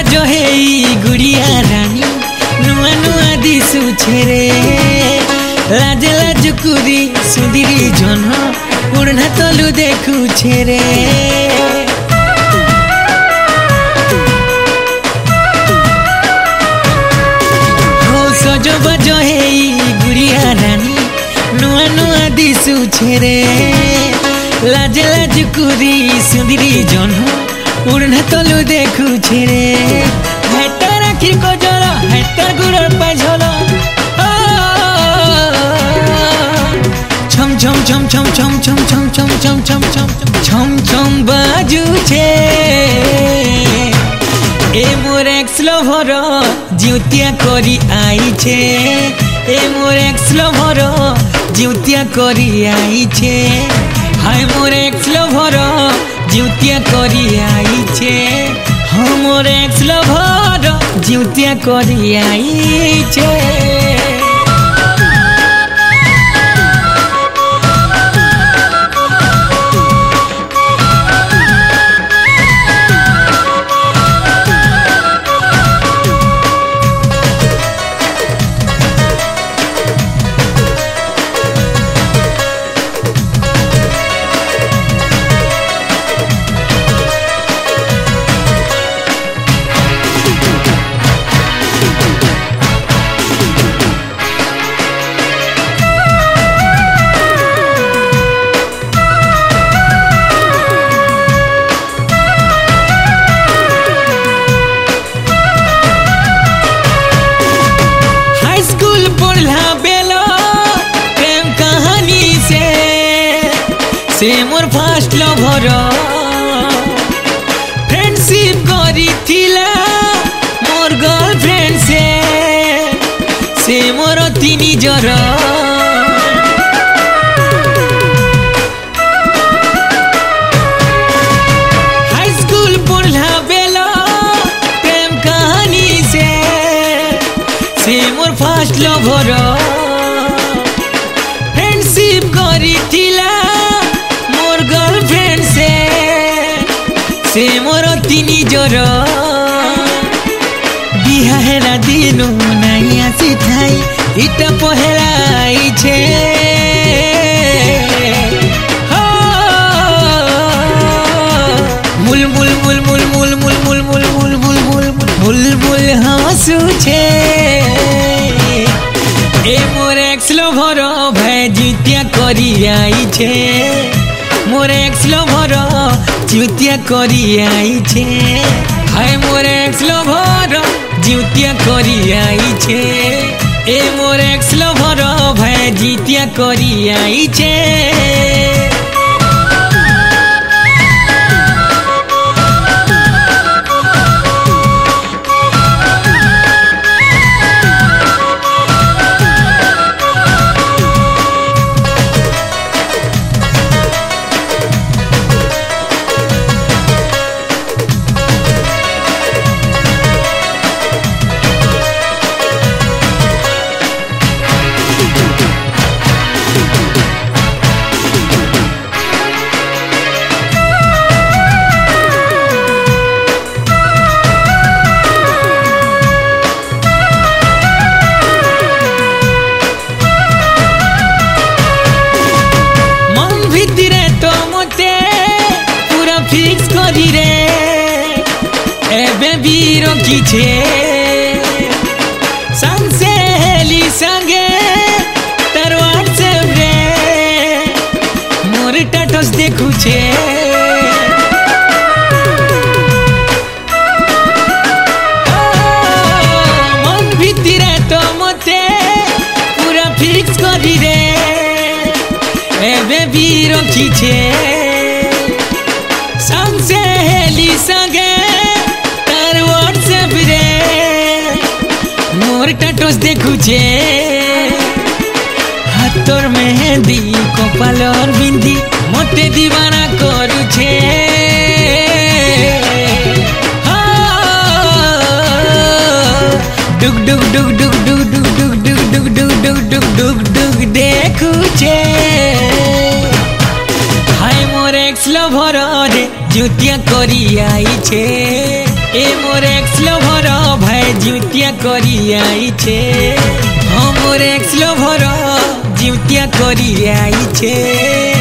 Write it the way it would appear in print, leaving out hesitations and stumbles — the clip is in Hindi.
बजो हे गुड़िया रानी नुआ नुआ दिशुछे रे लाज लाज कुरी सुंदरी जन उड़ना तलु देखुछे रे हो सजो बजो हे गुड़िया रानी नुआ नुआ दिशुछे रे लाज लाज कुरी सुंदरी जन उड़ना तलु देखुछे रे हेटा राखी को जरा हेटा गुड़र पाझल छम छम छम छम छम छम छम छम छम छम छम छम छम बाजू छे ए मोर एक्स लवर जिउतिया करी आई छे ए मोर एक्स लवर जिउतिया करी आई छे हाय मोर एक्स लवर जिउतिया करी आई छे हाँ मोर एक्स लवर जिउतिया करी आई छे से मोर फास्ट लवर फ्रेंडशिप करी थिला मोर गर्लफ्रेंड से मोर तीनी जर हाई स्कूल पढ़ला बेला प्रेम कहानी से मोर फास्ट लवर फ्रेंडशिप करी थिला गर्लफ्रेंड से मोर तीनी जर बिहारा दिन नहीं आसी थाई इटा पहलाई छे मुल मुल मुल मुल मुल मुल मुल मुल मुल मुल मुल मुल मुल हंसू छे ए मोर एक्स लवर भाई जितिया करी आई छे मोर एक्स लवर जिउतिया करी आई छे हाय मोर एक्स लवर जिउतिया करी आई छे ए मोर एक्स लवर भाई जितिया करी आई छे फिक्स करी रे एबे बीरो की छे संसे हेली संगे तार व्हाट्सएप रे मोर स्टेटस देखु छे मन भितरे तो मते पूरा फिक्स करी रे एबे बीरो की छे सहेली संगे तार व्हाट्सएप रे मोर स्टेटस देखु छे हाथर मेहंदी कपालर बिंदी मते दीवाना करू छे डुग डुग डुग डुग डुग डुग डुग डुग डुग डुग डुग डुग डुग देखु छे हाय मोर एक्स लवर रे जिउतिया करी आई छे। ए मोर एक्स लवर भाई जिउतिया करी आई छे मोर एक्स लवर जिउतिया करी आई छे।